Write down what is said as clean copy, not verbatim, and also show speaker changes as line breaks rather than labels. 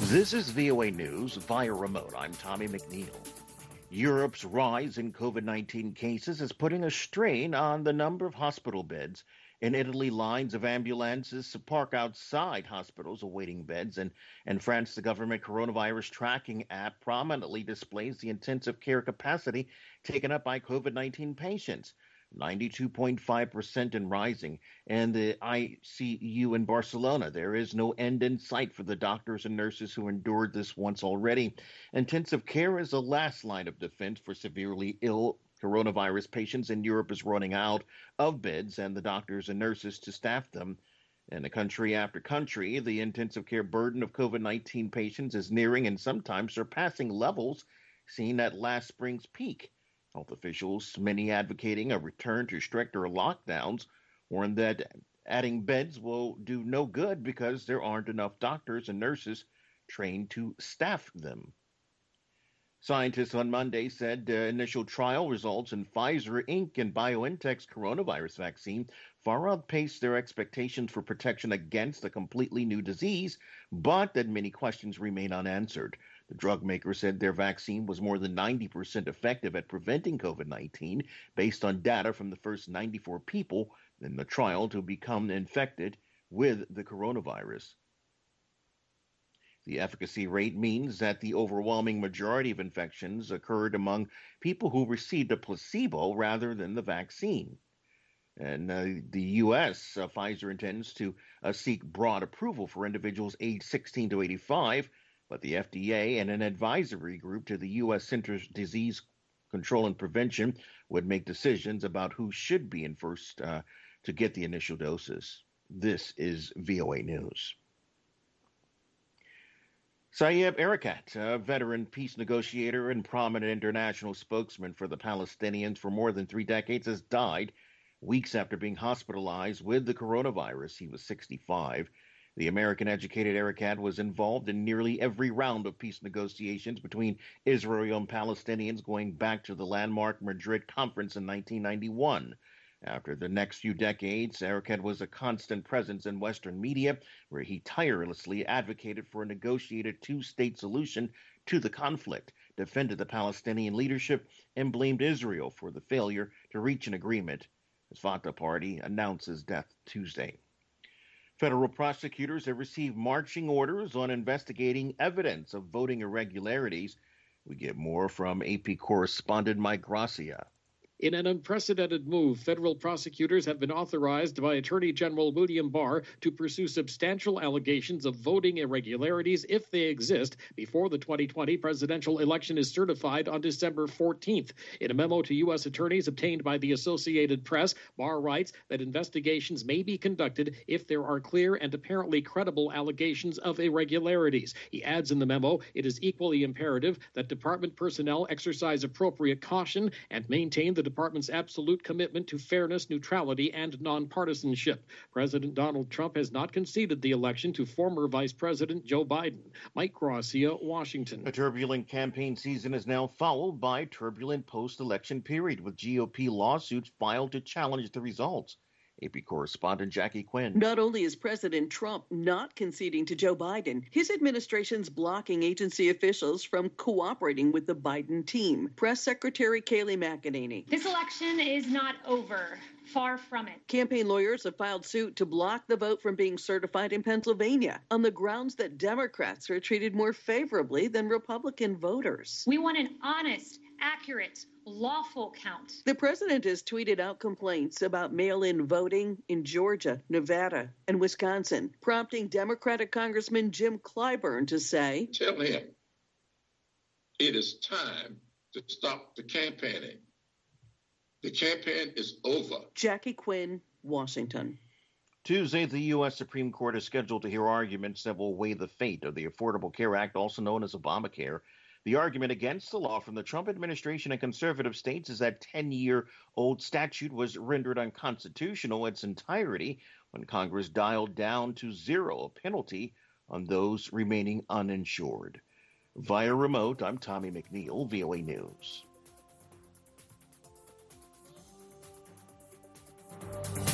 This is VOA News via remote. I'm Tommy McNeil. Europe's rise in COVID-19 cases is putting a strain on the number of hospital beds. In Italy, lines of ambulances park outside hospitals awaiting beds. And in France, the government coronavirus tracking app prominently displays the intensive care capacity taken up by COVID-19 patients. 92.5% and rising. And the ICU in Barcelona, there is no end in sight for the doctors and nurses who endured this once already. Intensive care is the last line of defense for severely ill coronavirus patients, and Europe is running out of beds and the doctors and nurses to staff them. In country after country, the intensive care burden of COVID-19 patients is nearing and sometimes surpassing levels seen at last spring's peak. Health officials, many advocating a return to stricter lockdowns, warn that adding beds will do no good because there aren't enough doctors and nurses trained to staff them. Scientists on Monday said initial trial results in Pfizer Inc. and BioNTech's coronavirus vaccine far outpaced their expectations for protection against a completely new disease, but that many questions remain unanswered. The drug maker said their vaccine was more than 90% effective at preventing COVID-19 based on data from the first 94 people in the trial to become infected with the coronavirus. The efficacy rate means that the overwhelming majority of infections occurred among people who received a placebo rather than the vaccine. And the U.S., Pfizer intends to seek broad approval for individuals aged 16 to 85, but the FDA and an advisory group to the U.S. Centers for Disease Control and Prevention would make decisions about who should be in first to get the initial doses. This is VOA News. Saeb Erekat, a veteran peace negotiator and prominent international spokesman for the Palestinians for more than 3 decades, has died weeks after being hospitalized with the coronavirus. He was 65. The American-educated Erekat was involved in nearly every round of peace negotiations between Israel and Palestinians going back to the landmark Madrid Conference in 1991. After the next few decades, Erekat was a constant presence in Western media, where he tirelessly advocated for a negotiated two-state solution to the conflict, defended the Palestinian leadership, and blamed Israel for the failure to reach an agreement. His Fatah party announced his death Tuesday. Federal prosecutors have received marching orders on investigating evidence of voting irregularities. We get more from AP correspondent Mike Gracia.
In an unprecedented move, federal prosecutors have been authorized by Attorney General William Barr to pursue substantial allegations of voting irregularities, if they exist, before the 2020 presidential election is certified on December 14th. In a memo to U.S. attorneys obtained by the Associated Press, Barr writes that investigations may be conducted if there are clear and apparently credible allegations of irregularities. He adds in the memo, it is equally imperative that department personnel exercise appropriate caution and maintain the department's absolute commitment to fairness, neutrality, and nonpartisanship. President Donald Trump has not conceded the election to former Vice President Joe Biden. Mike Gracia, Washington.
A turbulent campaign season is now followed by a turbulent post-election period, with GOP lawsuits filed to challenge the results. AP correspondent Jackie Quinn.
Not only is President Trump not conceding to Joe Biden, his administration's blocking agency officials from cooperating with the Biden team. Press Secretary Kayleigh McEnany.
This election is not over. Far from it.
Campaign lawyers have filed suit to block the vote from being certified in Pennsylvania on the grounds that Democrats are treated more favorably than Republican voters.
We want an honest, accurate, lawful count.
The president has tweeted out complaints about mail-in voting in Georgia, Nevada, and Wisconsin, prompting Democratic Congressman Jim Clyburn to say,
"Tell him it is time to stop the campaigning. The campaign is over."
Jackie Quinn, Washington.
Tuesday, the U.S. Supreme Court is scheduled to hear arguments that will weigh the fate of the Affordable Care Act, also known as Obamacare. The argument against the law from the Trump administration and conservative states is that 10-year-old statute was rendered unconstitutional in its entirety when Congress dialed down to zero a penalty on those remaining uninsured. Via remote, I'm Tommy McNeil, VOA News.